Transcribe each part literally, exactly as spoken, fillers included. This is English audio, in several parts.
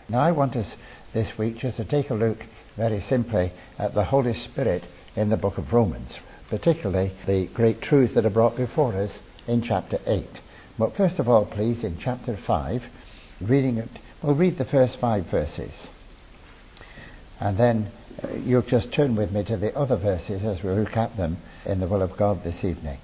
Now I want us this week just to take a look very simply at the Holy Spirit in the book of Romans, particularly the great truths that are brought before us in chapter eight. But first of all, please, in chapter five, reading it, we'll read the first five verses. And then uh, you'll just turn with me to the other verses as we look at them in the will of God this evening.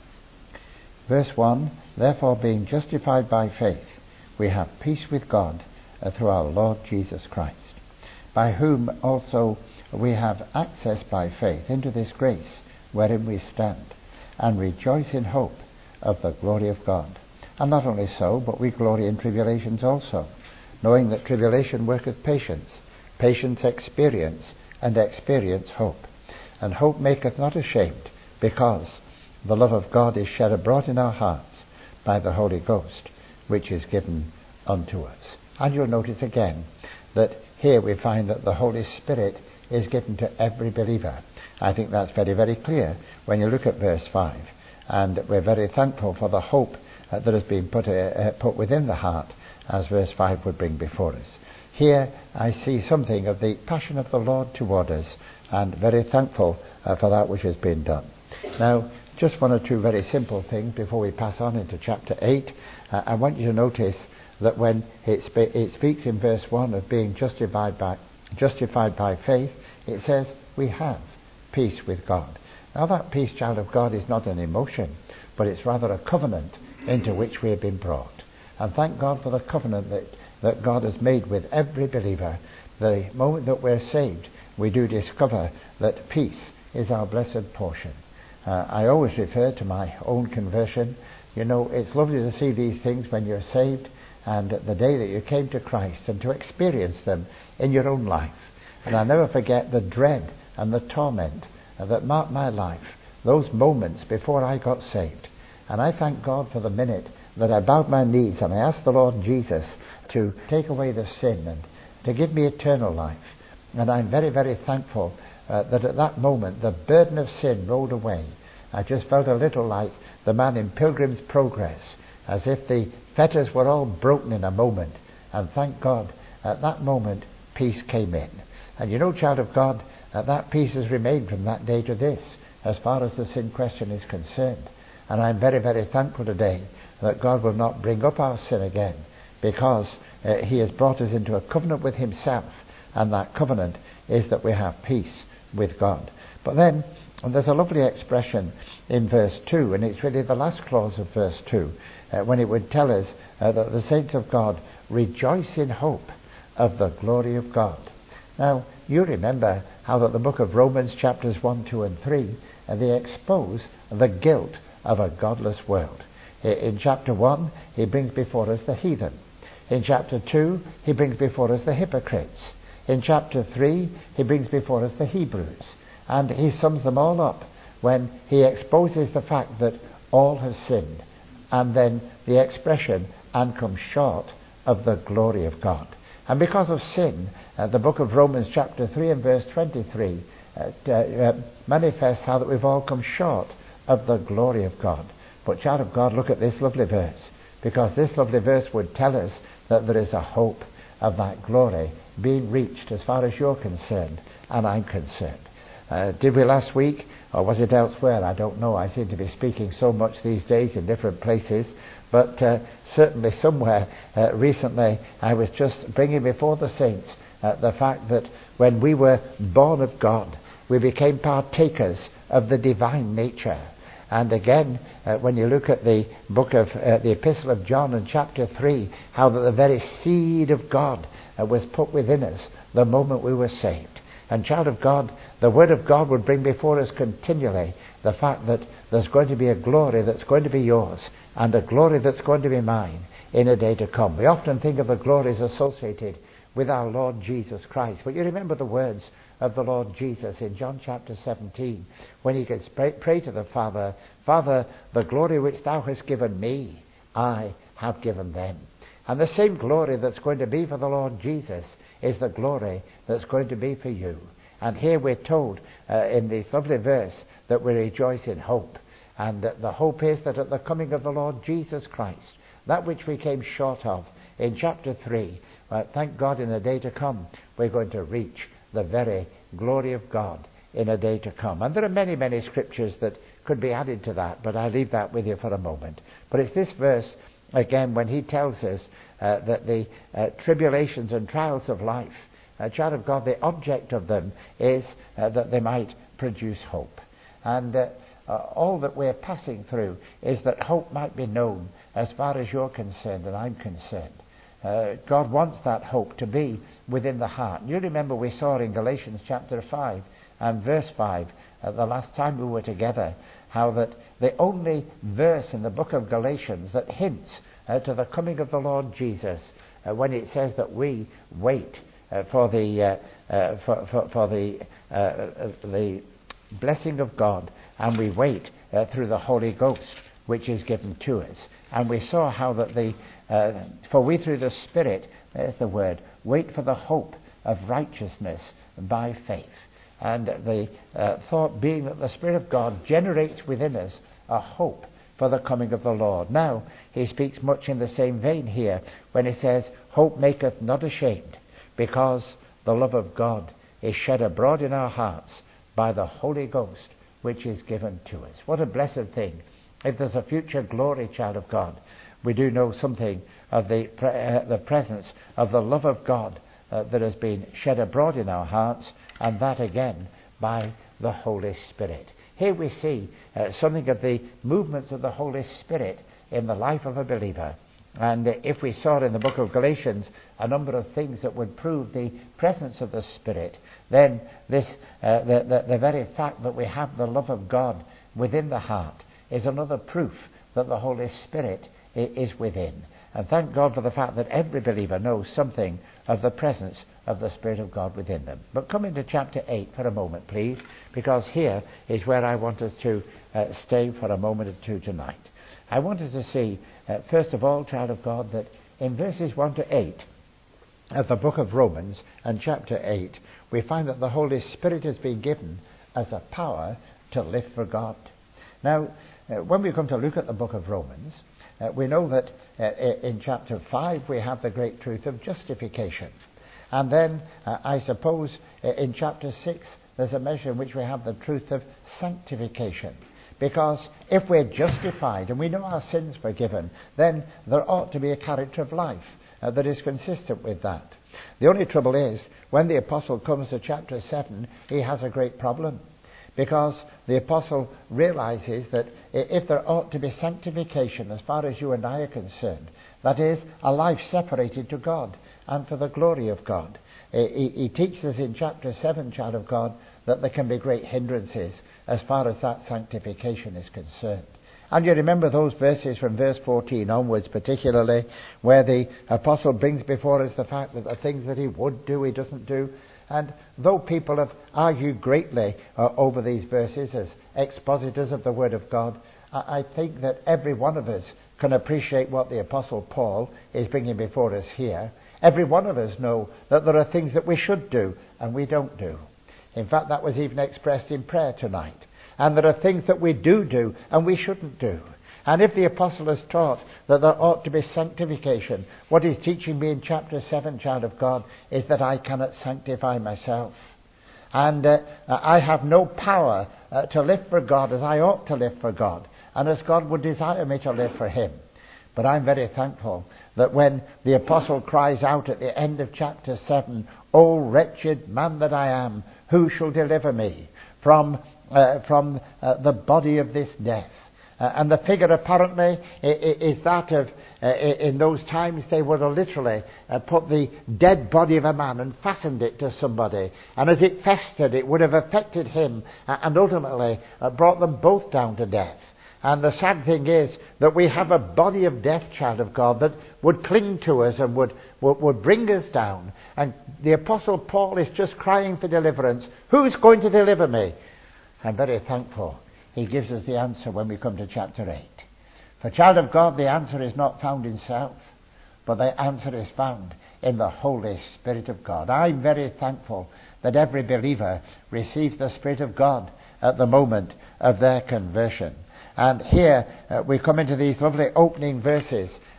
Verse one, therefore being justified by faith, we have peace with God uh, through our Lord Jesus Christ, by whom also we have access by faith into this grace wherein we stand, and rejoice in hope of the glory of God. And not only so, but we glory in tribulations also, knowing that tribulation worketh patience, patience experience, and experience hope. And hope maketh not ashamed, because the love of God is shed abroad in our hearts by the Holy Ghost, which is given unto us. And you'll notice again that here we find that the Holy Spirit is given to every believer. I think that's very, very clear when you look at verse five. And we're very thankful for the hope uh, that has been put, uh, uh, put within the heart, as verse five would bring before us. Here I see something of the passion of the Lord toward us, and very thankful uh, for that which has been done. Now, just one or two very simple things before we pass on into chapter eight. Uh, I want you to notice that when it, spe- it speaks in verse one of being justified by, justified by faith, it says we have peace with God. Now that peace, child of God, is not an emotion, but it's rather a covenant into which we have been brought. And thank God for the covenant that, that God has made with every believer. The moment that we're saved, we do discover that peace is our blessed portion. Uh, I always refer to my own conversion. You know, it's lovely to see these things when you're saved, and the day that you came to Christ, and to experience them in your own life. And I'll never forget the dread and the torment that marked my life, those moments before I got saved. And I thank God for the minute that I bowed my knees and I asked the Lord Jesus to take away the sin and to give me eternal life. And I'm very, very thankful uh, that at that moment the burden of sin rolled away. I just felt a little like the man in Pilgrim's Progress, as if the fetters were all broken in a moment. And thank God, at that moment, peace came in. And you know, child of God, uh, that peace has remained from that day to this, as far as the sin question is concerned. And I'm very, very thankful today that God will not bring up our sin again, because uh, He has brought us into a covenant with Himself, and that covenant is that we have peace with God. But then, and there's a lovely expression in verse two, and it's really the last clause of verse two, uh, when it would tell us uh, that the saints of God rejoice in hope of the glory of God. Now, you remember how that the book of Romans chapters one, two and three, uh, they expose the guilt of a godless world. In chapter one, he brings before us the heathen. In chapter two, he brings before us the hypocrites. In chapter three, he brings before us the Hebrews. And he sums them all up when he exposes the fact that all have sinned, and then the expression, and come short of the glory of God. And because of sin, uh, the book of Romans chapter three and verse twenty-three uh, uh, manifests how that we've all come short of the glory of God. But child of God, look at this lovely verse, because this lovely verse would tell us that there is a hope of that glory being reached as far as you're concerned and I'm concerned. Uh, did we last week, or was it elsewhere? I don't know. I seem to be speaking so much these days in different places, but uh, certainly somewhere uh, recently I was just bringing before the saints uh, the fact that when we were born of God, we became partakers of the divine nature. And again, uh, when you look at the book of uh, the Epistle of John in chapter three, how that the very seed of God uh, was put within us the moment we were saved. And child of God, the Word of God would bring before us continually the fact that there's going to be a glory that's going to be yours, and a glory that's going to be mine in a day to come. We often think of the glories associated with our Lord Jesus Christ. But you remember the words of the Lord Jesus in John chapter seventeen, when he could pray, pray to the Father, Father, the glory which thou hast given me, I have given them. And the same glory that's going to be for the Lord Jesus is the glory that's going to be for you. And here we're told uh, in this lovely verse that we rejoice in hope. And uh, the hope is that at the coming of the Lord Jesus Christ, that which we came short of in chapter three, But thank God in a day to come we're going to reach the very glory of God in a day to come. And there are many, many scriptures that could be added to that, but I'll leave that with you for a moment. But it's this verse, again, when he tells us uh, that the uh, tribulations and trials of life, uh, child of God, the object of them is uh, that they might produce hope. And uh, uh, all that we're passing through is that hope might be known as far as you're concerned and I'm concerned. Uh, God wants that hope to be within the heart. You remember we saw in Galatians chapter five and verse five, uh, the last time we were together, how that the only verse in the book of Galatians that hints uh, to the coming of the Lord Jesus, uh, when it says that we wait uh, for the uh, uh, for, for, for the uh, uh, the blessing of God, and we wait uh, through the Holy Ghost, which is given to us. And we saw how that the uh, for we through the Spirit, there's the word, wait for the hope of righteousness by faith. And the uh, thought being that the Spirit of God generates within us a hope for the coming of the Lord. Now, he speaks much in the same vein here when he says, hope maketh not ashamed, because the love of God is shed abroad in our hearts by the Holy Ghost, which is given to us. What a blessed thing. If there's a future glory, child of God, we do know something of the, pre- uh, the presence of the love of God uh, that has been shed abroad in our hearts, and that again by the Holy Spirit. Here we see uh, something of the movements of the Holy Spirit in the life of a believer. And uh, if we saw in the book of Galatians a number of things that would prove the presence of the Spirit, then this uh, the, the, the very fact that we have the love of God within the heart is another proof that the Holy Spirit is within. And thank God for the fact that every believer knows something of the presence of the Spirit of God within them. But come into chapter eight for a moment, please, because here is where I want us to uh, stay for a moment or two tonight. I want us to see, uh, first of all, child of God, that in verses one to eight of the book of Romans and chapter eight, we find that the Holy Spirit has been given as a power to live for God. Now, uh, when we come to look at the book of Romans, uh, we know that uh, in chapter five we have the great truth of justification. And then, uh, I suppose, uh, in chapter six there's a measure in which we have the truth of sanctification. Because if we're justified and we know our sins forgiven, then there ought to be a character of life uh, that is consistent with that. The only trouble is, when the apostle comes to chapter seven, he has a great problem. Because the apostle realizes that if there ought to be sanctification as far as you and I are concerned, that is, a life separated to God and for the glory of God. He, he teaches us in chapter seven, child of God, that there can be great hindrances as far as that sanctification is concerned. And you remember those verses from verse fourteen onwards, particularly, where the apostle brings before us the fact that the things that he would do, he doesn't do. And though people have argued greatly uh, over these verses as expositors of the Word of God, I, I think that every one of us can appreciate what the Apostle Paul is bringing before us here. Every one of us know that there are things that we should do and we don't do. In fact, that was even expressed in prayer tonight. And there are things that we do do and we shouldn't do. And if the apostle has taught that there ought to be sanctification, what he's teaching me in chapter seven, child of God, is that I cannot sanctify myself. And uh, I have no power uh, to live for God as I ought to live for God, and as God would desire me to live for him. But I'm very thankful that when the apostle cries out at the end of chapter seven, O wretched man that I am, who shall deliver me from, uh, from uh, the body of this death? Uh, and the figure apparently is that of, uh, in those times they would have literally uh, put the dead body of a man and fastened it to somebody. And as it festered, it would have affected him uh, and ultimately uh, brought them both down to death. And the sad thing is that we have a body of death, child of God, that would cling to us and would, would, would bring us down. And the Apostle Paul is just crying for deliverance. Who's going to deliver me? I'm very thankful he gives us the answer when we come to chapter eight. For child of God, the answer is not found in self, but the answer is found in the Holy Spirit of God. I'm very thankful that every believer receives the Spirit of God at the moment of their conversion. And here uh, we come into these lovely opening verses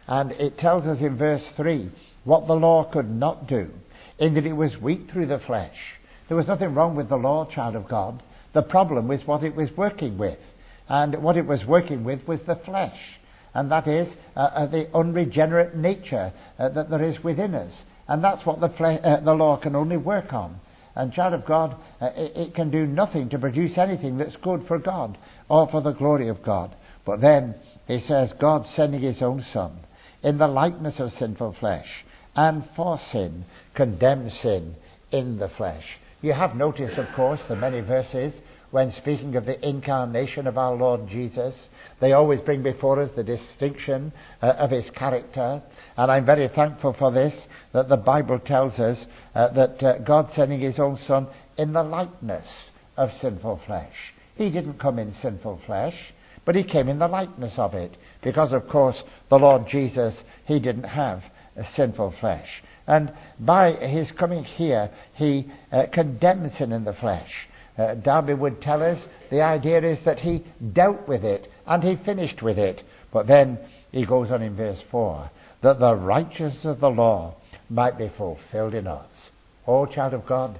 And it tells us in verse three what the law could not do, in that it was weak through the flesh. There was nothing wrong with the law, child of God. The problem was what it was working with. And what it was working with was the flesh. And that is uh, uh, the unregenerate nature uh, that there is within us. And that's what the, fle- uh, the law can only work on. And child of God, uh, it, it can do nothing to produce anything that's good for God or for the glory of God. But then he says, God sending his own Son in the likeness of sinful flesh, and for sin condemned sin in the flesh. You have noticed, of course, the many verses when speaking of the incarnation of our Lord Jesus, they always bring before us the distinction uh, of his character. And I'm very thankful for this, that the Bible tells us uh, that uh, God sending his own Son in the likeness of sinful flesh. He didn't come in sinful flesh, but he came in the likeness of it, because of course the Lord Jesus, he didn't have a sinful flesh. And by his coming here, he uh, condemned sin in the flesh. Uh, Darby would tell us the idea is that he dealt with it and he finished with it. But then he goes on in verse four, that the righteousness of the law might be fulfilled in us. Oh, child of God,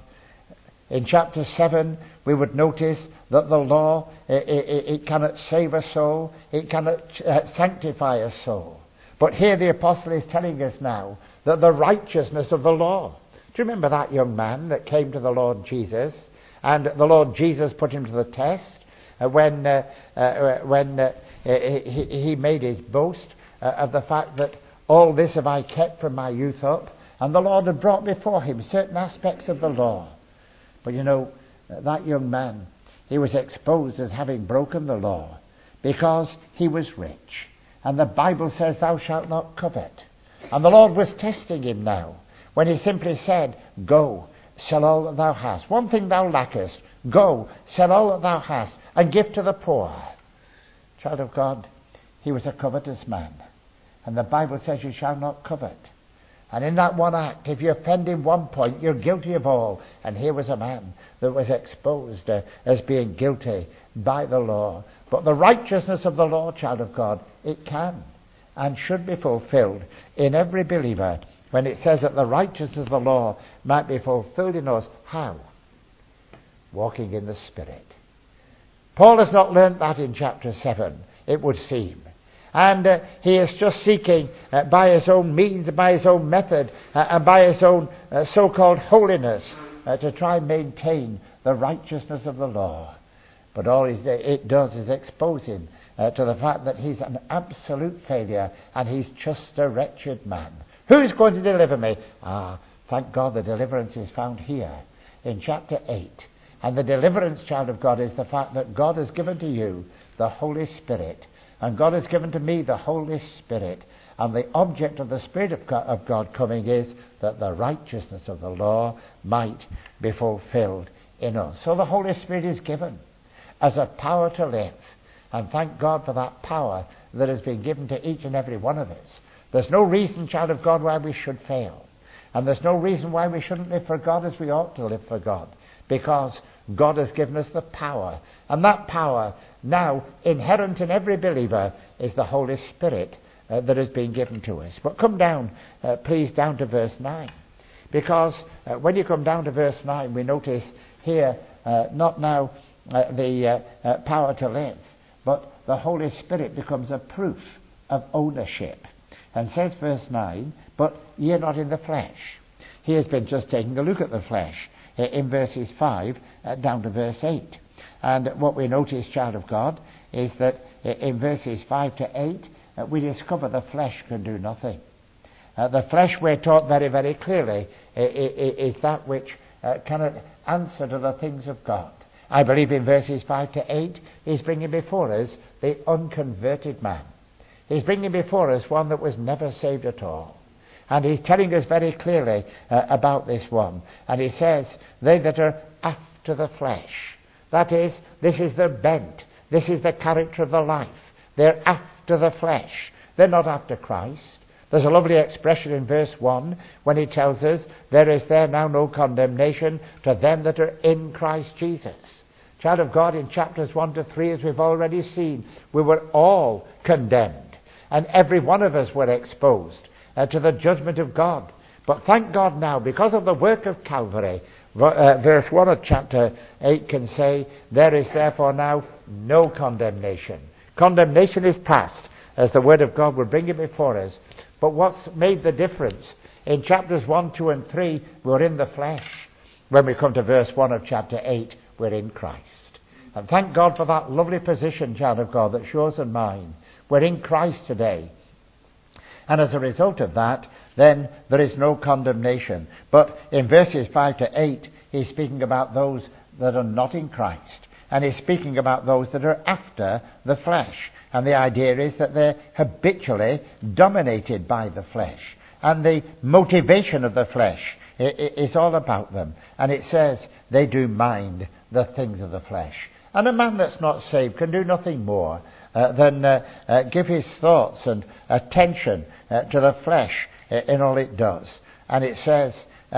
in chapter seven we would notice that the law, it, it, it cannot save a soul, it cannot uh, sanctify a soul. But here the apostle is telling us now that the righteousness of the law. Do you remember that young man that came to the Lord Jesus? And the Lord Jesus put him to the test uh, when uh, uh, when uh, he, he made his boast uh, of the fact that all this have I kept from my youth up. And the Lord had brought before him certain aspects of the law. But you know, that young man, he was exposed as having broken the law because he was rich. And the Bible says, thou shalt not covet. And the Lord was testing him now when he simply said, go, sell all that thou hast. One thing thou lackest, go, sell all that thou hast, and give to the poor. Child of God, he was a covetous man. And the Bible says you shall not covet. And in that one act, if you offend in one point, you're guilty of all. And here was a man that was exposed uh, as being guilty by the law. But the righteousness of the law, child of God, it can and should be fulfilled in every believer when it says that the righteousness of the law might be fulfilled in us. How? Walking in the Spirit. Paul has not learnt that in chapter seven, it would seem. And uh, he is just seeking uh, by his own means, by his own method, uh, and by his own uh, so-called holiness uh, to try and maintain the righteousness of the law. But all it does is expose him uh, to the fact that he's an absolute failure and he's just a wretched man. Who's going to deliver me? Ah, thank God the deliverance is found here in chapter eight. And the deliverance, child of God, is the fact that God has given to you the Holy Spirit. And God has given to me the Holy Spirit. And the object of the Spirit of God, of God coming is that the righteousness of the law might be fulfilled in us. So the Holy Spirit is given as a power to live. And thank God for that power that has been given to each and every one of us. There's no reason, child of God, why we should fail. And there's no reason why we shouldn't live for God as we ought to live for God. Because God has given us the power. And that power, now inherent in every believer, is the Holy Spirit uh, that has been given to us. But come down, uh, please, down to verse nine. Because uh, when you come down to verse nine, we notice here, uh, not now uh, the uh, uh, power to live, but the Holy Spirit becomes a proof of ownership. And says verse nine, but ye are not in the flesh. He has been just taking a look at the flesh uh, in verses five uh, down to verse eight. And what we notice, child of God, is that uh, in verses five to eight, uh, we discover the flesh can do nothing. Uh, the flesh, we're taught very, very clearly, uh, is that which uh, cannot answer to the things of God. I believe in verses five to eight, he's bringing before us the unconverted man. He's bringing before us one that was never saved at all. And he's telling us very clearly uh, about this one. And he says, they that are after the flesh. That is, this is their bent. This is the character of the life. They're after the flesh. They're not after Christ. There's a lovely expression in verse one when he tells us, there is there now no condemnation to them that are in Christ Jesus. Child of God, in chapters one to three, as we've already seen, we were all condemned. and every one of us were exposed uh, to the judgment of God. But thank God now, because of the work of Calvary, uh, verse one of chapter eight can say, there is therefore now no condemnation. Condemnation is past, as the Word of God will bring it before us. But what's made the difference? In chapters one, two, and three, we're in the flesh. When we come to verse one of chapter eight, we're in Christ. And thank God for that lovely position, child of God, that's yours and mine. We're in Christ today. And as a result of that, then there is no condemnation. But in verses five to eight, he's speaking about those that are not in Christ. And he's speaking about those that are after the flesh. And the idea is that they're habitually dominated by the flesh. And the motivation of the flesh is all about them. And it says they do mind the things of the flesh. And a man that's not saved can do nothing more uh, than uh, uh, give his thoughts and attention uh, to the flesh uh, in all it does. And it says uh,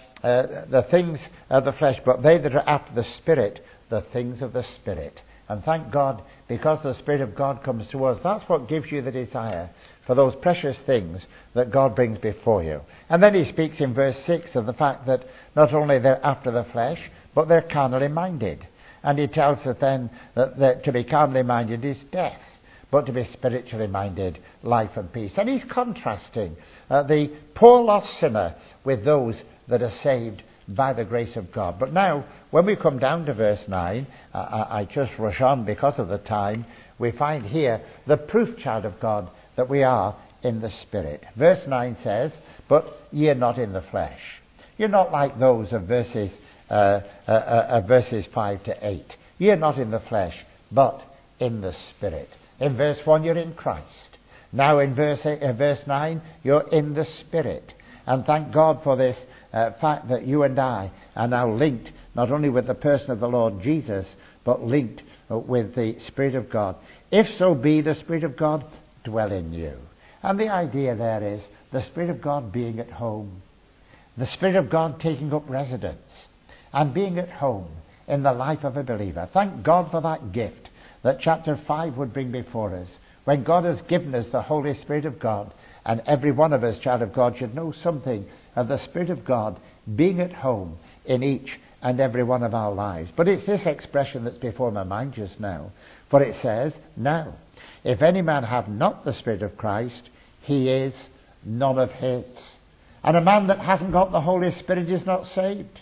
uh, the things of the flesh, but they that are after the Spirit, the things of the Spirit. And thank God, because the Spirit of God comes to us, that's what gives you the desire for those precious things that God brings before you. And then he speaks in verse six of the fact that not only they're after the flesh, but they're carnally minded. And he tells us then that, that to be carnally minded is death, but to be spiritually minded, life and peace. And he's contrasting uh, the poor lost sinner with those that are saved by the grace of God. But now, when we come down to verse nine, uh, I, I just rush on because of the time, we find here the proof, child of God, that we are in the Spirit. Verse nine says, but ye are not in the flesh. You're not like those of verses uh, uh, uh, verses five to eight. Ye are not in the flesh, but in the Spirit. In verse one, you're in Christ. Now in verse eight, uh, verse nine, you're in the Spirit. And thank God for this uh, fact that you and I are now linked not only with the person of the Lord Jesus, but linked uh, with the Spirit of God. If so be the Spirit of God dwell in you. And the idea there is the Spirit of God being at home. The Spirit of God taking up residence and being at home in the life of a believer. Thank God for that gift that chapter five would bring before us, when God has given us the Holy Spirit of God, and every one of us, child of God, should know something of the Spirit of God being at home in each and every one of our lives. But it's this expression that's before my mind just now. For it says, now, if any man have not the Spirit of Christ, he is none of his. And a man that hasn't got the Holy Spirit is not saved.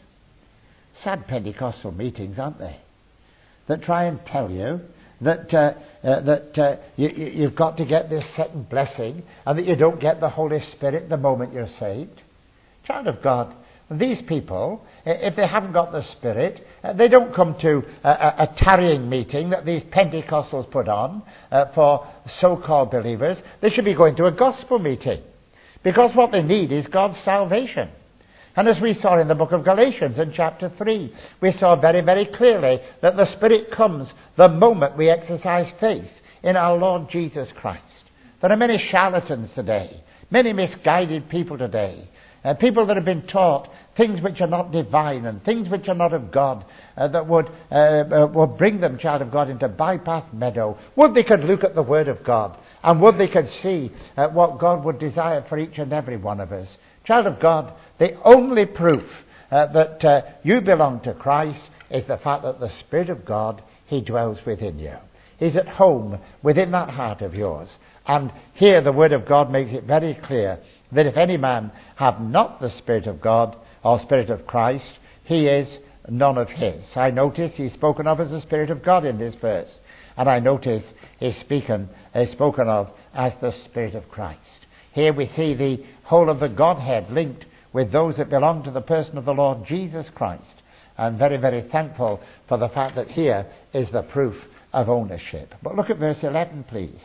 Sad Pentecostal meetings, aren't they? That try and tell you that uh, uh, that uh, you, you've got to get this second blessing, and that you don't get the Holy Spirit the moment you're saved. Child of God, these people, if they haven't got the Spirit, uh, they don't come to a, a, a tarrying meeting that these Pentecostals put on uh, for so-called believers. They should be going to a gospel meeting, because what they need is God's salvation. And as we saw in the book of Galatians in chapter three, we saw very, very clearly that the Spirit comes the moment we exercise faith in our Lord Jesus Christ. There are many charlatans today, many misguided people today, uh, people that have been taught things which are not divine and things which are not of God, uh, that would, uh, uh, would bring them, child of God, into bypath meadow. Would they could look at the Word of God, and would they could see uh, what God would desire for each and every one of us. Child of God, the only proof uh, that uh, you belong to Christ is the fact that the Spirit of God, He dwells within you. He's at home within that heart of yours. And here the Word of God makes it very clear that if any man have not the Spirit of God or Spirit of Christ, he is none of his. I notice he's spoken of as the Spirit of God in this verse. And I notice he's speaking, he's spoken of as the Spirit of Christ. Here we see the whole of the Godhead linked with those that belong to the person of the Lord Jesus Christ. I'm very, very thankful for the fact that here is the proof of ownership. But look at verse eleven, please.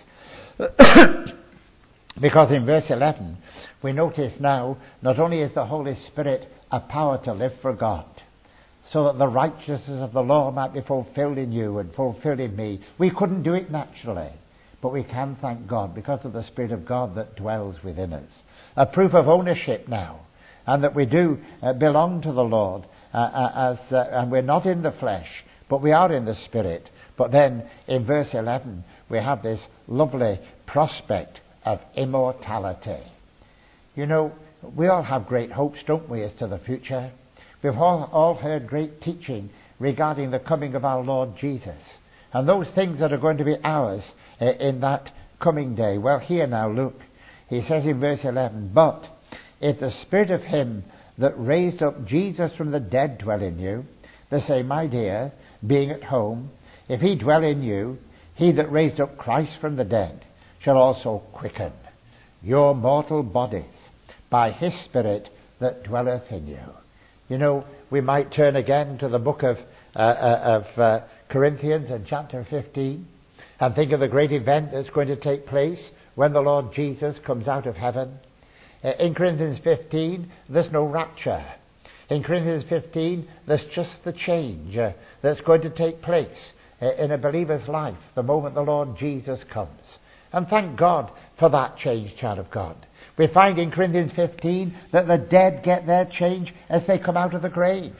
Because in verse eleven, we notice now, not only is the Holy Spirit a power to live for God, so that the righteousness of the law might be fulfilled in you and fulfilled in me. We couldn't do it naturally, but we can, thank God, because of the Spirit of God that dwells within us. A proof of ownership now, and that we do uh, belong to the Lord, uh, as uh, and we're not in the flesh, but we are in the Spirit. But then in verse eleven, we have this lovely prospect of immortality. You know, we all have great hopes, don't we, as to the future? We've all, all heard great teaching regarding the coming of our Lord Jesus, and those things that are going to be ours uh, in that coming day. Well, here now, look. He says in verse eleven, "But if the Spirit of him that raised up Jesus from the dead dwell in you," the same idea, being at home, "if he dwell in you, he that raised up Christ from the dead shall also quicken your mortal bodies by his Spirit that dwelleth in you." You know, we might turn again to the book of, uh, uh, of uh, Corinthians in chapter fifteen and think of the great event that's going to take place when the Lord Jesus comes out of heaven. Uh, in Corinthians fifteen, there's no rapture. In Corinthians fifteen, there's just the change uh, that's going to take place uh, in a believer's life the moment the Lord Jesus comes. And thank God for that change, child of God. We find in Corinthians fifteen that the dead get their change as they come out of the grave.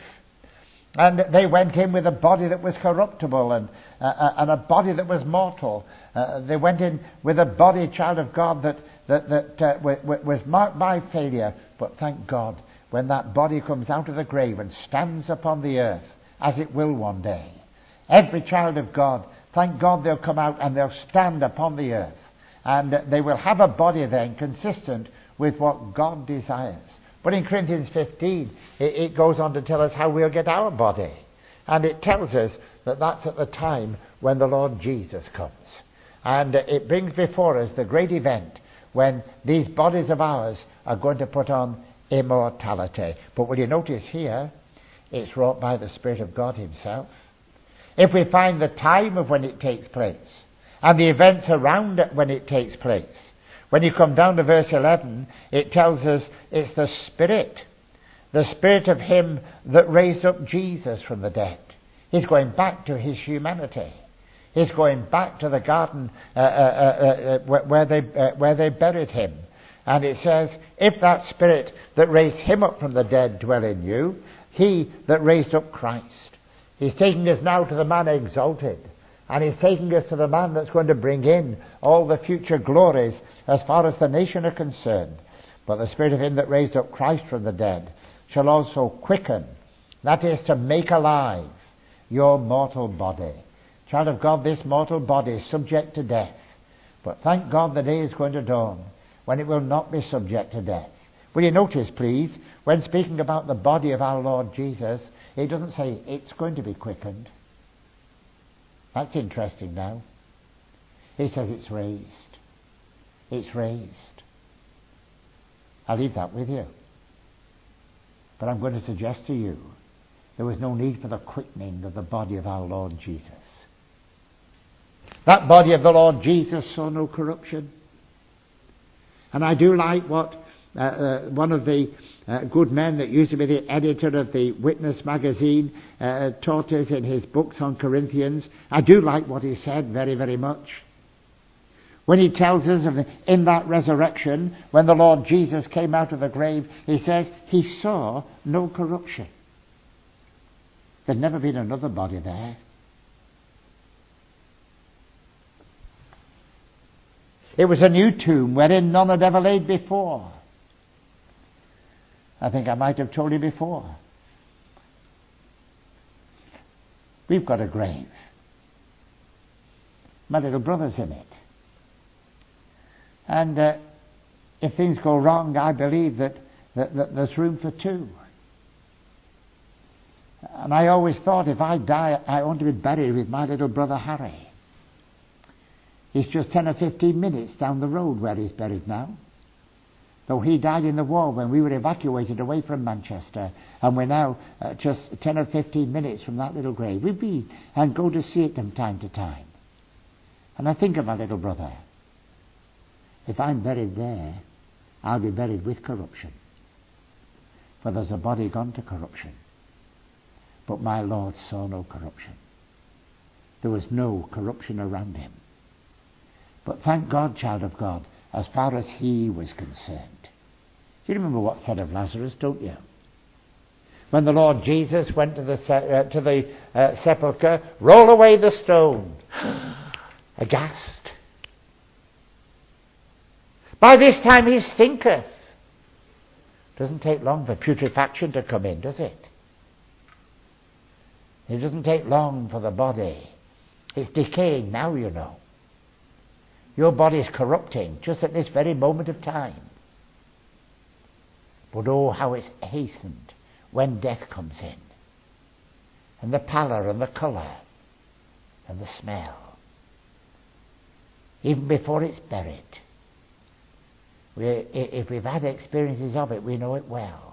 And they went in with a body that was corruptible and, uh, and a body that was mortal. Uh, they went in with a body, child of God, that, that, that uh, w- w- was marked by failure. But thank God, when that body comes out of the grave and stands upon the earth, as it will one day, every child of God, thank God they'll come out and they'll stand upon the earth. And they will have a body then consistent with what God desires. But in Corinthians fifteen, it, it goes on to tell us how we'll get our body. And it tells us that that's at the time when the Lord Jesus comes. And it brings before us the great event when these bodies of ours are going to put on immortality. But will you notice here, it's wrought by the Spirit of God himself. If we find the time of when it takes place, and the events around it when it takes place, when you come down to verse eleven, it tells us it's the Spirit, the Spirit of him that raised up Jesus from the dead. He's going back to his humanity. He's going back to the garden uh, uh, uh, uh, where they uh, where they buried him. And it says, if that Spirit that raised him up from the dead dwell in you, he that raised up Christ. He's taking us now to the man exalted. And he's taking us to the man that's going to bring in all the future glories as far as the nation are concerned. But the Spirit of him that raised up Christ from the dead shall also quicken, that is, to make alive, your mortal body. Child of God, this mortal body is subject to death. But thank God the day is going to dawn when it will not be subject to death. Will you notice, please, when speaking about the body of our Lord Jesus, it doesn't say it's going to be quickened. That's interesting now. He says it's raised. It's raised. I'll leave that with you. But I'm going to suggest to you there was no need for the quickening of the body of our Lord Jesus. That body of the Lord Jesus saw no corruption. And I do like what uh, uh, one of the uh, good men that used to be the editor of the Witness magazine uh, taught us in his books on Corinthians. I do like what he said very, very much. When he tells us of the, in that resurrection, when the Lord Jesus came out of the grave, he says he saw no corruption. There'd never been another body there. It was a new tomb wherein none had ever laid before. I think I might have told you before. We've got a grave. My little brother's in it. And uh, if things go wrong, I believe that, that, that there's room for two. And I always thought if I die, I want to be buried with my little brother Harry. He's just ten or fifteen minutes down the road where he's buried now. Though he died in the war when we were evacuated away from Manchester, and we're now uh, just ten or fifteen minutes from that little grave. We be and go to see it from time to time. And I think of my little brother. If I'm buried there, I'll be buried with corruption. For there's a body gone to corruption. But my Lord saw no corruption. There was no corruption around him. But thank God, child of God, as far as he was concerned. You remember what said of Lazarus, don't you? When the Lord Jesus went to the, uh, to the uh, sepulchre, roll away the stone. Aghast. By this time he stinketh. Doesn't take long for putrefaction to come in, does it? It doesn't take long for the body. It's decaying now, you know. Your body is corrupting just at this very moment of time. But oh, how it's hastened when death comes in. And the pallor and the colour and the smell. Even before it's buried. We, if we've had experiences of it, we know it well.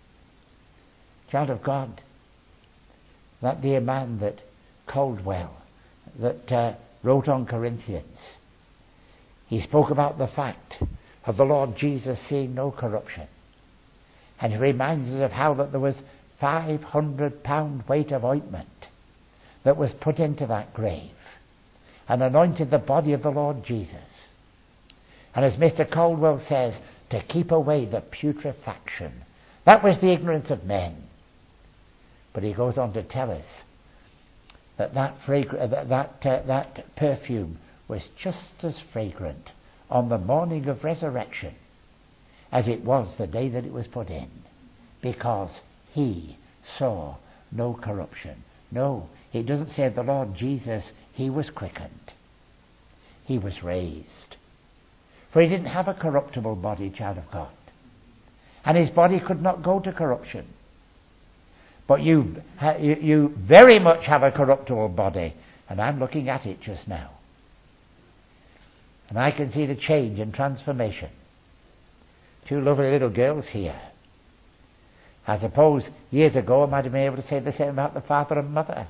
Child of God, that dear man that Caldwell, that uh, wrote on Corinthians, he spoke about the fact of the Lord Jesus seeing no corruption. And he reminds us of how that there was five hundred pound weight of ointment that was put into that grave and anointed the body of the Lord Jesus. And as Mister Caldwell says, to keep away the putrefaction. That was the ignorance of men. But he goes on to tell us that that, fragra- that, that, uh, that perfume was just as fragrant on the morning of resurrection as it was the day that it was put in, because he saw no corruption. No, it doesn't say the Lord Jesus, he was quickened. He was raised. For he didn't have a corruptible body, child of God. And his body could not go to corruption. But you, you, you very much have a corruptible body. And I'm looking at it just now. And I can see the change and transformation. Two lovely little girls here. I suppose years ago I might have been able to say the same about the father and mother.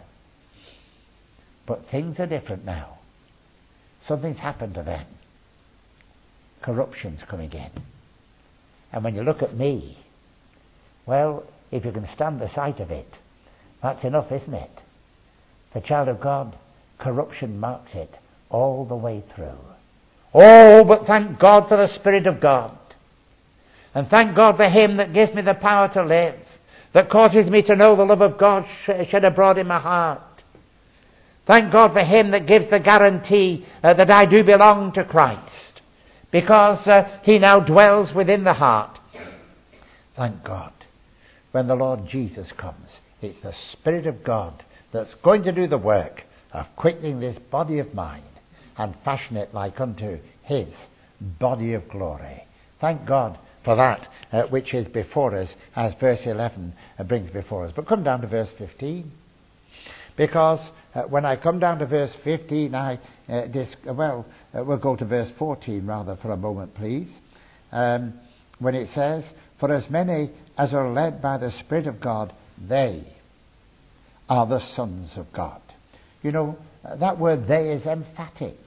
But things are different now. Something's happened to them. Corruption's coming in. And when you look at me, well, if you can stand the sight of it, that's enough, isn't it? The child of God, corruption marks it all the way through. Oh, but thank God for the Spirit of God. And thank God for him that gives me the power to live, that causes me to know the love of God shed abroad in my heart. Thank God for him that gives the guarantee uh, that I do belong to Christ, because uh, he now dwells within the heart. Thank God. When the Lord Jesus comes, it's the Spirit of God that's going to do the work of quickening this body of mine and fashion it like unto his body of glory. Thank God for that uh, which is before us, as verse eleven uh, brings before us. But come down to verse fifteen. Because uh, when I come down to verse fifteen, I uh, dis- well, uh, we'll go to verse fourteen rather for a moment, please. Um, when it says, "For as many as are led by the Spirit of God, they are the sons of God." You know, uh, that word "they" is emphatic.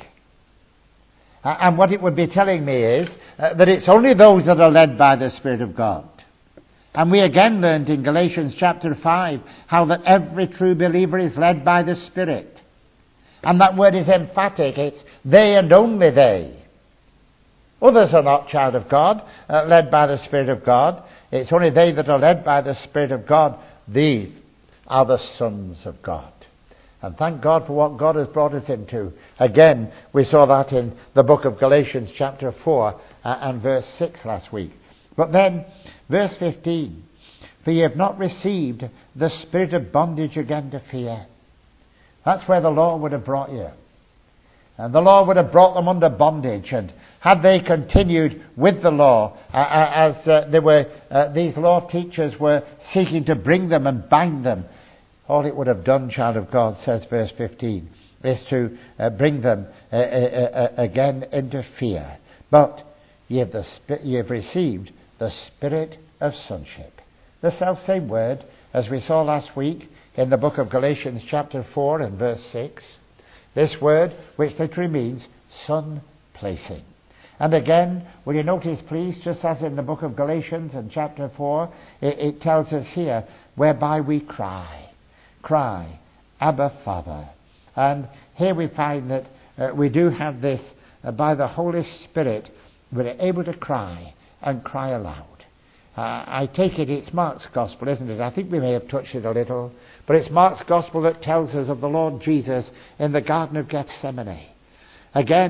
Uh, and what it would be telling me is uh, that it's only those that are led by the Spirit of God. And we again learned in Galatians chapter five how that every true believer is led by the Spirit. And that word is emphatic. It's they and only they. Others are not child of God, uh, led by the Spirit of God. It's only they that are led by the Spirit of God. These are the sons of God. And thank God for what God has brought us into. Again, we saw that in the book of Galatians chapter four uh, and verse six last week. But then, verse fifteen, "For ye have not received the spirit of bondage again to fear." That's where the law would have brought you. And the law would have brought them under bondage. And had they continued with the law, uh, as uh, they were, uh, these law teachers were seeking to bring them and bind them, all it would have done, child of God, says verse fifteen, is to uh, bring them uh, uh, uh, again into fear. But ye have, the sp- ye have received the spirit of sonship. The self-same word as we saw last week in the book of Galatians chapter four and verse six. This word, which literally means son placing. And again, will you notice, please, just as in the book of Galatians and chapter four, it, it tells us here, whereby we cry. Cry, Abba, Father. And here we find that uh, we do have this, uh, by the Holy Spirit, we're able to cry and cry aloud. Uh, I take it it's Mark's Gospel, isn't it? I think we may have touched it a little, but it's Mark's Gospel that tells us of the Lord Jesus in the Garden of Gethsemane. Again,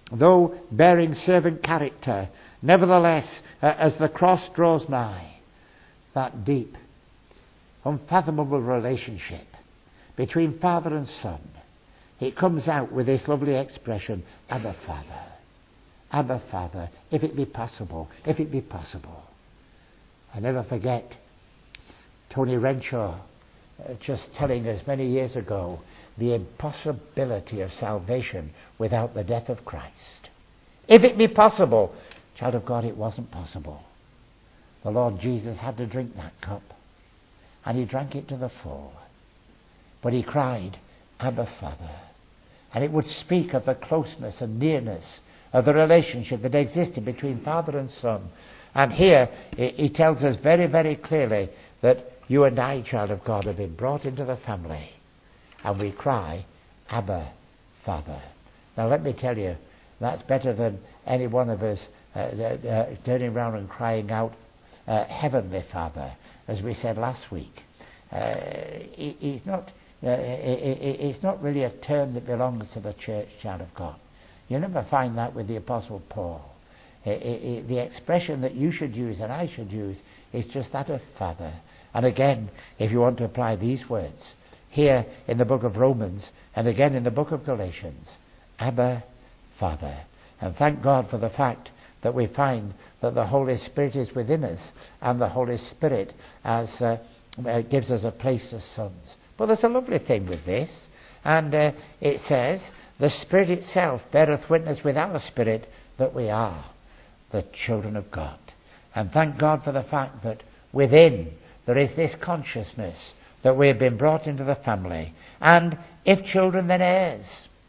though bearing servant character, nevertheless, uh, as the cross draws nigh, that deep, unfathomable relationship between Father and Son, it comes out with this lovely expression, Abba, Father. Abba, Father, if it be possible, if it be possible. I never forget Tony Renshaw uh, just telling us many years ago the impossibility of salvation without the death of Christ. If it be possible, child of God, it wasn't possible. The Lord Jesus had to drink that cup, and he drank it to the full. But he cried, Abba, Father. And it would speak of the closeness and nearness of the relationship that existed between Father and Son. And here he tells us very, very clearly that you and I, child of God, have been brought into the family. And we cry, Abba, Father. Now let me tell you, that's better than any one of us uh, uh, turning around and crying out, uh, Heavenly Father, as we said last week. Uh, he, he's not, uh, it, it, it's not really a term that belongs to the church, child of God. You never find that with the Apostle Paul. It, it, it, the expression that you should use and I should use is just that of Father. And again, if you want to apply these words, here in the book of Romans and again in the book of Galatians, Abba, Father. And thank God for the fact that we find that the Holy Spirit is within us, and the Holy Spirit as uh, uh, gives us a place as sons. But there's a lovely thing with this, and uh, it says, the Spirit itself beareth witness with our spirit that we are the children of God. And thank God for the fact that within there is this consciousness that we have been brought into the family, and if children, then heirs.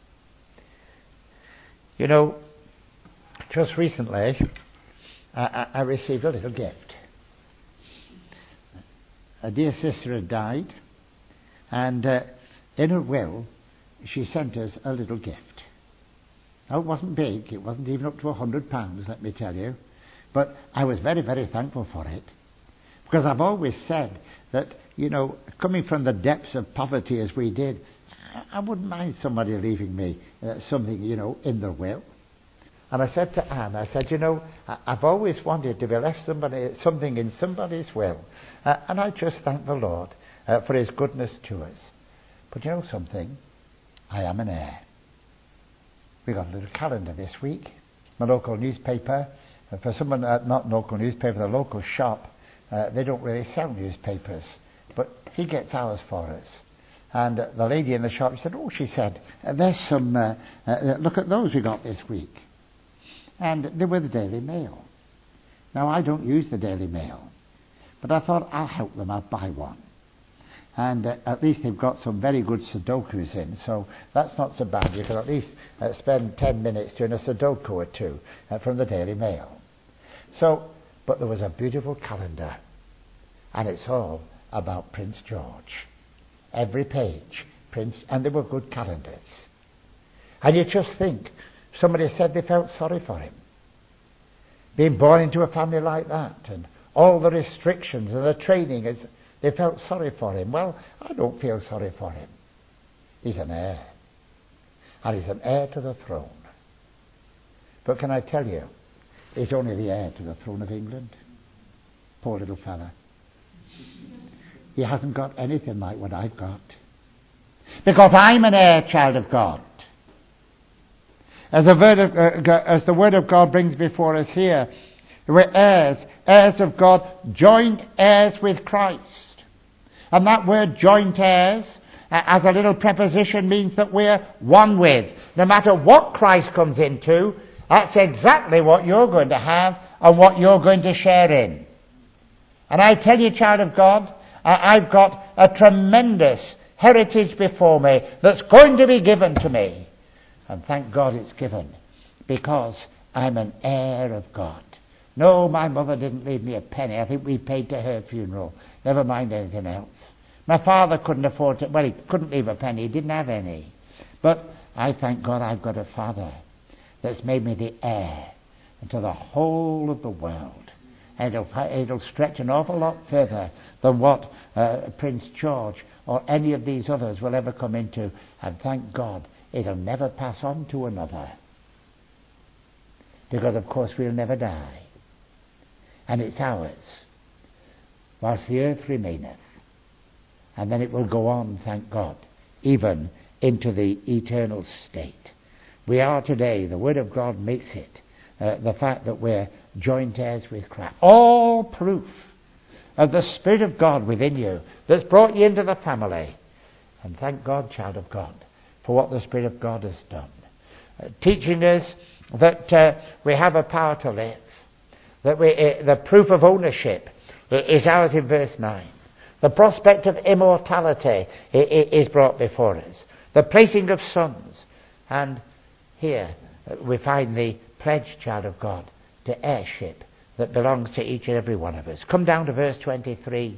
You know, just recently I, I received a little gift. A dear sister had died, and uh, in her will she sent us a little gift. Now, it wasn't big, it wasn't even up to a hundred pounds, let me tell you, but I was very, very thankful for it, because I've always said that, you know, coming from the depths of poverty as we did, I wouldn't mind somebody leaving me uh, something, you know, in their will. And I said to Anne, I said, you know, I've always wanted to be left somebody something in somebody's will. Uh, and I just thank the Lord uh, for his goodness to us. But you know something? I am an heir. We got a little calendar this week. My local newspaper, uh, for someone, uh, not local newspaper, the local shop, uh, they don't really sell newspapers. But he gets ours for us. And uh, the lady in the shop said, oh, she said, uh, there's some, uh, uh, look at those we got this week. And they were the Daily Mail. Now, I don't use the Daily Mail, but I thought I'll help them, I'll buy one. And uh, at least they've got some very good Sudokus in, so that's not so bad. You can at least uh, spend ten minutes doing a Sudoku or two uh, from the Daily Mail. So, but there was a beautiful calendar, and it's all about Prince George. Every page, Prince, and they were good calendars. And you just think, somebody said they felt sorry for him. Being born into a family like that, and all the restrictions and the training, is, they felt sorry for him. Well, I don't feel sorry for him. He's an heir. And he's an heir to the throne. But can I tell you, he's only the heir to the throne of England. Poor little fella. He hasn't got anything like what I've got. Because I'm an heir, child of God. As the word of, uh, as the word of God brings before us here, we're heirs, heirs of God, joint heirs with Christ. And that word joint heirs, uh, as a little preposition, means that we're one with. No matter what Christ comes into, that's exactly what you're going to have and what you're going to share in. And I tell you, child of God, uh, I've got a tremendous heritage before me that's going to be given to me. And thank God it's given, because I'm an heir of God. No, my mother didn't leave me a penny. I think we paid to her funeral. Never mind anything else. My father couldn't afford to, well, he couldn't leave a penny. He didn't have any. But I thank God I've got a father that's made me the heir to the whole of the world. And it'll, it'll stretch an awful lot further than what uh, Prince George or any of these others will ever come into. And thank God, it'll never pass on to another. because of course we'll never die. And it's ours whilst the earth remaineth. And then it will go on, thank God, even into the eternal state. We are today, the Word of God makes it, uh, the fact that we're joint heirs with Christ. All proof of the Spirit of God within you that's brought you into the family. And thank God, child of God, for what the Spirit of God has done. Uh, teaching us that uh, we have a power to live. That we, uh, the proof of ownership is ours in verse nine. The prospect of immortality is brought before us. The placing of sons. And here we find the pledge, child of God, to heirship that belongs to each and every one of us. Come down to verse twenty-three.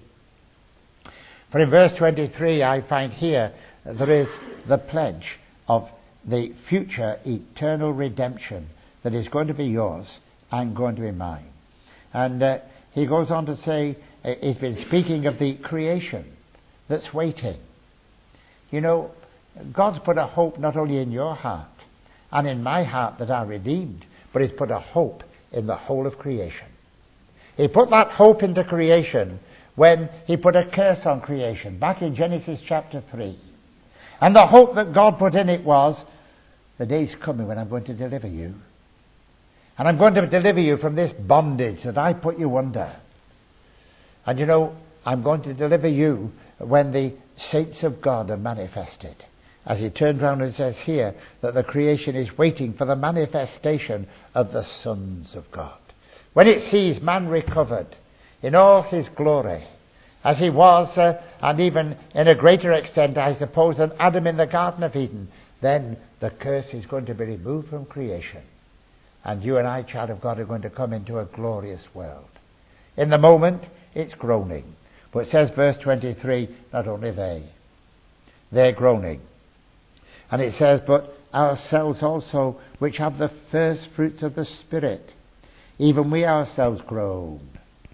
For in verse twenty-three I find here there is the pledge of the future eternal redemption that is going to be yours and going to be mine. And uh, he goes on to say, uh, he's been speaking of the creation that's waiting. You know, God's put a hope not only in your heart and in my heart that are redeemed, but he's put a hope in the whole of creation. He put that hope into creation when he put a curse on creation, back in Genesis chapter three. And the hope that God put in it was, the day's coming when I'm going to deliver you. And I'm going to deliver you from this bondage that I put you under. And you know, I'm going to deliver you when the saints of God are manifested. As he turned round and says here that the creation is waiting for the manifestation of the sons of God. When it sees man recovered in all his glory, as he was, uh, and even in a greater extent, I suppose, than Adam in the Garden of Eden, then the curse is going to be removed from creation. And you and I, child of God, are going to come into a glorious world. In the moment, it's groaning. But it says, verse twenty-three, not only they, they're groaning. And it says, but ourselves also, which have the first fruits of the Spirit, even we ourselves groan.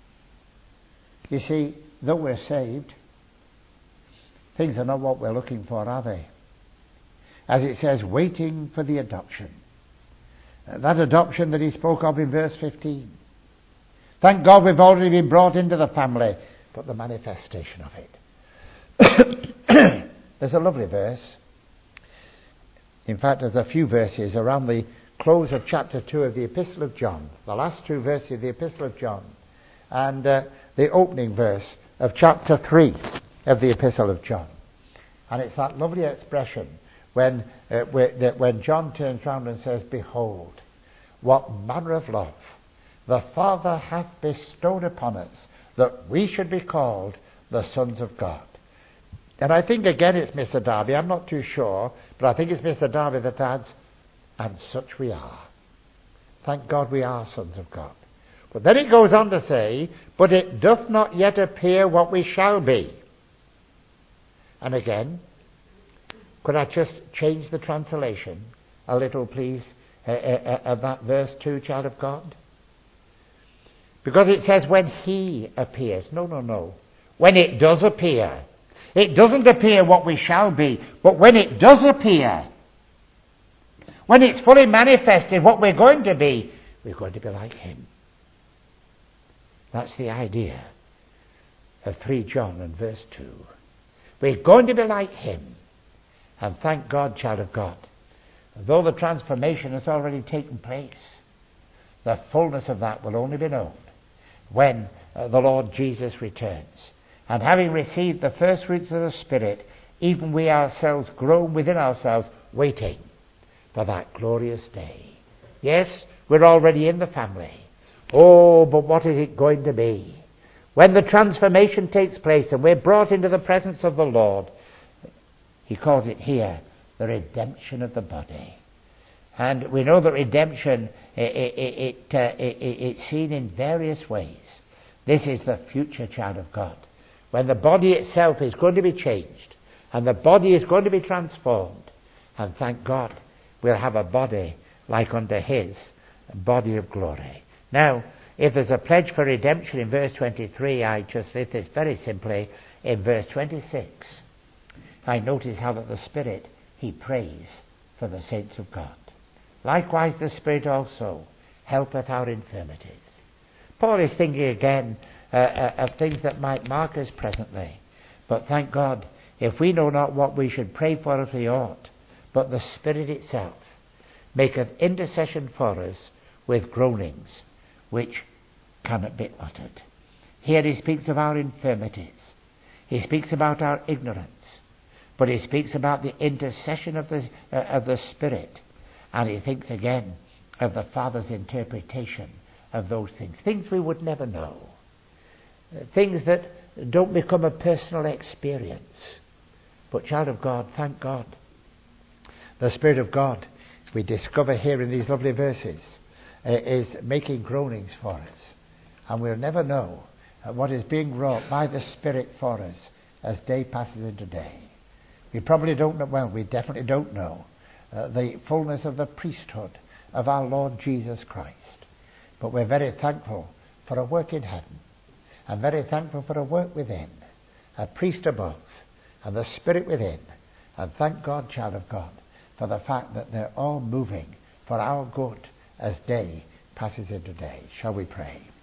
You see, though we're saved, things are not what we're looking for, are they? As it says, waiting for the adoption. That adoption that he spoke of in verse fifteen. Thank God we've already been brought into the family, but the manifestation of it. There's a lovely verse. In fact, there's a few verses around the close of chapter two of the Epistle of John, the last two verses of the Epistle of John, and uh, the opening verse of chapter three of the Epistle of John. And it's that lovely expression when uh, when John turns round and says, behold, what manner of love the Father hath bestowed upon us, that we should be called the sons of God. And I think again it's Mister Darby, I'm not too sure, but I think it's Mister Darby that adds, and such we are. Thank God we are sons of God. But then it goes on to say, but it doth not yet appear what we shall be. And again, could I just change the translation a little, please, uh, uh, of that verse two, child of God? Because it says when he appears. No, no, no. When it does appear. It doesn't appear what we shall be, but when it does appear, when it's fully manifested what we're going to be, we're going to be like him. That's the idea of three John and verse two. We're going to be like him. And thank God, child of God, though the transformation has already taken place, the fullness of that will only be known when uh, the Lord Jesus returns. And having received the first fruits of the Spirit, even we ourselves groan within ourselves, waiting for that glorious day. Yes, we're already in the family. Oh, but what is it going to be? When the transformation takes place and we're brought into the presence of the Lord, he calls it here the redemption of the body. And we know that redemption, it, it, it, uh, it, it's seen in various ways. This is the future, child of God, when the body itself is going to be changed and the body is going to be transformed. And thank God we'll have a body like unto his body of glory. Now, if there's a pledge for redemption in verse twenty-three, I just say this very simply in verse twenty-six. I notice how that the Spirit, he prays for the saints of God. Likewise the Spirit also, helpeth our infirmities. Paul is thinking again uh, uh, of things that might mark us presently. But thank God, if we know not what we should pray for as we ought, but the Spirit itself maketh intercession for us with groanings which cannot be uttered. Here he speaks of our infirmities. He speaks about our ignorance. But he speaks about the intercession of the, uh, of the Spirit. And he thinks again of the Father's interpretation of those things. Things we would never know. Uh, things that don't become a personal experience. But child of God, thank God. The Spirit of God, we discover here in these lovely verses, uh, is making groanings for us. And we'll never know uh, what is being wrought by the Spirit for us as day passes into day. We probably don't know, well, we definitely don't know uh, the fullness of the priesthood of our Lord Jesus Christ. But we're very thankful for a work in heaven, and very thankful for a work within, a priest above, and the Spirit within. And thank God, child of God, for the fact that they're all moving for our good as day passes into day. Shall we pray?